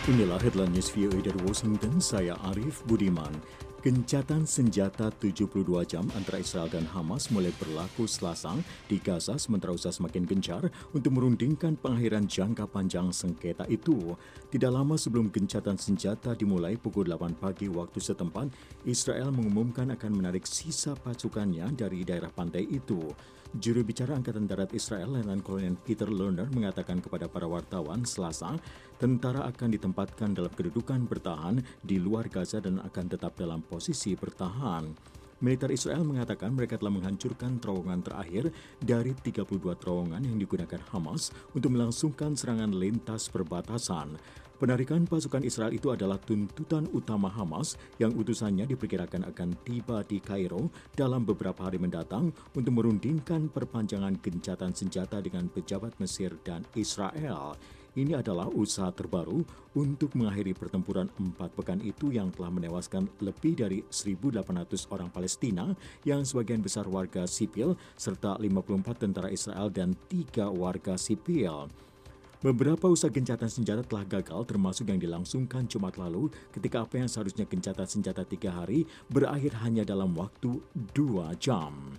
Inilah headline news VOA dari Washington, saya Arif Budiman. Gencatan senjata 72 jam antara Israel dan Hamas mulai berlaku Selasa di Gaza sementara usaha semakin gencar untuk merundingkan pengakhiran jangka panjang sengketa itu. Tidak lama sebelum gencatan senjata dimulai pukul 8 pagi waktu setempat, Israel mengumumkan akan menarik sisa pasukannya dari daerah pantai itu. Juru bicara Angkatan Darat Israel, Letnan Kolonel Peter Lerner, mengatakan kepada para wartawan Selasa, tentara akan ditempatkan dalam kedudukan bertahan di luar Gaza dan akan tetap dalam posisi bertahan. Militer Israel mengatakan mereka telah menghancurkan terowongan terakhir dari 32 terowongan yang digunakan Hamas untuk melangsungkan serangan lintas perbatasan. Penarikan pasukan Israel itu adalah tuntutan utama Hamas yang utusannya diperkirakan akan tiba di Kairo dalam beberapa hari mendatang untuk merundingkan perpanjangan gencatan senjata dengan pejabat Mesir dan Israel. Ini adalah usaha terbaru untuk mengakhiri pertempuran 4 pekan itu yang telah menewaskan lebih dari 1.800 orang Palestina yang sebagian besar warga sipil serta 54 tentara Israel dan 3 warga sipil. Beberapa usaha gencatan senjata telah gagal termasuk yang dilangsungkan Jumat lalu ketika apa yang seharusnya gencatan senjata 3 hari berakhir hanya dalam waktu 2 jam.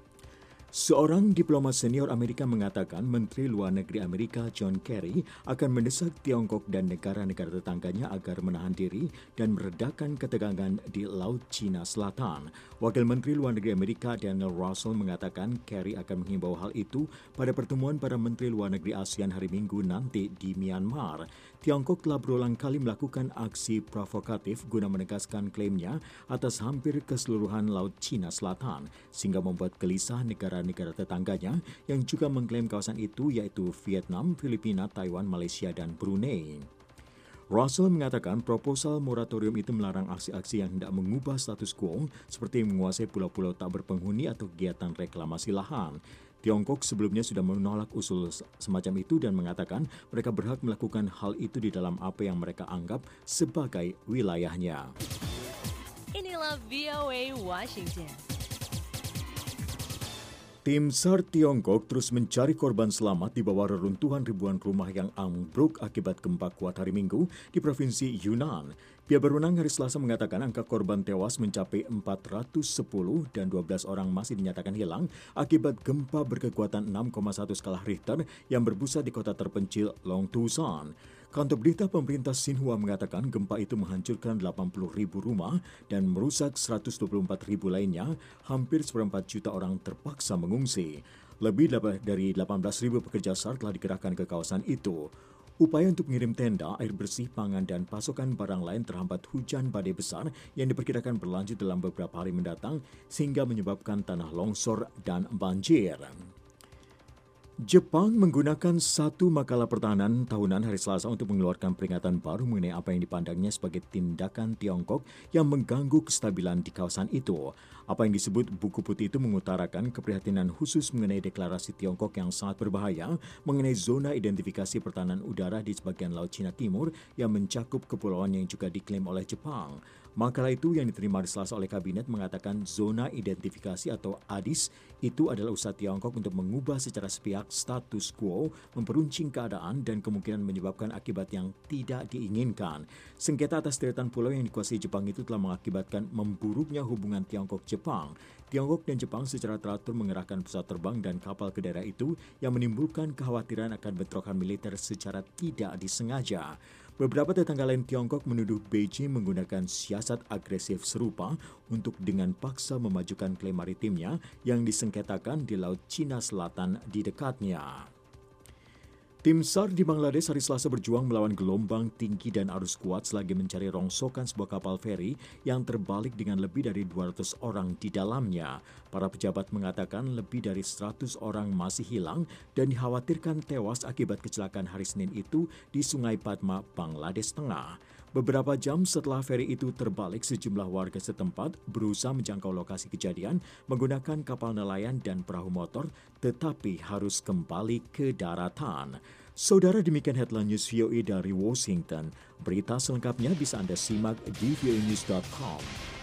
Seorang diplomat senior Amerika mengatakan Menteri Luar Negeri Amerika John Kerry akan mendesak Tiongkok dan negara-negara tetangganya agar menahan diri dan meredakan ketegangan di Laut Cina Selatan. Wakil Menteri Luar Negeri Amerika Daniel Russell mengatakan Kerry akan menghimbau hal itu pada pertemuan para Menteri Luar Negeri ASEAN hari Minggu nanti di Myanmar. Tiongkok telah berulang kali melakukan aksi provokatif guna menegaskan klaimnya atas hampir keseluruhan Laut Cina Selatan, sehingga membuat gelisah negara tetangganya yang juga mengklaim kawasan itu yaitu Vietnam, Filipina, Taiwan, Malaysia, dan Brunei. Russell mengatakan proposal moratorium itu melarang aksi-aksi yang hendak mengubah status quo seperti menguasai pulau-pulau tak berpenghuni atau kegiatan reklamasi lahan. Tiongkok sebelumnya sudah menolak usul semacam itu dan mengatakan mereka berhak melakukan hal itu di dalam apa yang mereka anggap sebagai wilayahnya. Inilah VOA Washington. Tim SAR Tiongkok terus mencari korban selamat di bawah reruntuhan ribuan rumah yang ambruk akibat gempa kuat hari Minggu di Provinsi Yunnan. Pihak berwenang hari Selasa mengatakan angka korban tewas mencapai 410 dan 12 orang masih dinyatakan hilang akibat gempa berkekuatan 6,1 skala Richter yang berpusat di kota terpencil Long Tusan. Kantor berita pemerintah Xinhua mengatakan gempa itu menghancurkan 80.000 rumah dan merusak 124.000 lainnya, hampir seperempat juta orang terpaksa mengungsi. Lebih dari 18.000 pekerja SAR telah dikerahkan ke kawasan itu. Upaya untuk mengirim tenda, air bersih, pangan, dan pasokan barang lain terhambat hujan badai besar yang diperkirakan berlanjut dalam beberapa hari mendatang sehingga menyebabkan tanah longsor dan banjir. Jepang menggunakan satu makalah pertahanan tahunan hari Selasa untuk mengeluarkan peringatan baru mengenai apa yang dipandangnya sebagai tindakan Tiongkok yang mengganggu kestabilan di kawasan itu. Apa yang disebut buku putih itu mengutarakan keprihatinan khusus mengenai deklarasi Tiongkok yang sangat berbahaya mengenai zona identifikasi pertahanan udara di sebagian Laut Cina Timur yang mencakup kepulauan yang juga diklaim oleh Jepang. Makalah itu yang diterima hari Selasa oleh kabinet mengatakan zona identifikasi atau ADIS itu adalah usaha Tiongkok untuk mengubah secara sepihak status quo, memperuncing keadaan dan kemungkinan menyebabkan akibat yang tidak diinginkan. Sengketa atas deretan pulau yang dikuasai Jepang itu telah mengakibatkan memburuknya hubungan Tiongkok-Jepang. Tiongkok dan Jepang secara teratur mengerahkan pesawat terbang dan kapal ke daerah itu yang menimbulkan kekhawatiran akan bentrokan militer secara tidak disengaja. Beberapa tetangga lain Tiongkok menuduh Beijing menggunakan siasat agresif serupa untuk dengan paksa memajukan klaim maritimnya yang disengketakan di Laut Cina Selatan di dekatnya. Tim SAR di Bangladesh hari Selasa berjuang melawan gelombang tinggi dan arus kuat selagi mencari rongsokan sebuah kapal feri yang terbalik dengan lebih dari 200 orang di dalamnya. Para pejabat mengatakan lebih dari 100 orang masih hilang dan dikhawatirkan tewas akibat kecelakaan hari Senin itu di Sungai Padma, Bangladesh Tengah. Beberapa jam setelah feri itu terbalik, sejumlah warga setempat berusaha menjangkau lokasi kejadian menggunakan kapal nelayan dan perahu motor, tetapi harus kembali ke daratan. Saudara, demikian headline news VOA dari Washington. Berita selengkapnya bisa Anda simak di voanews.com.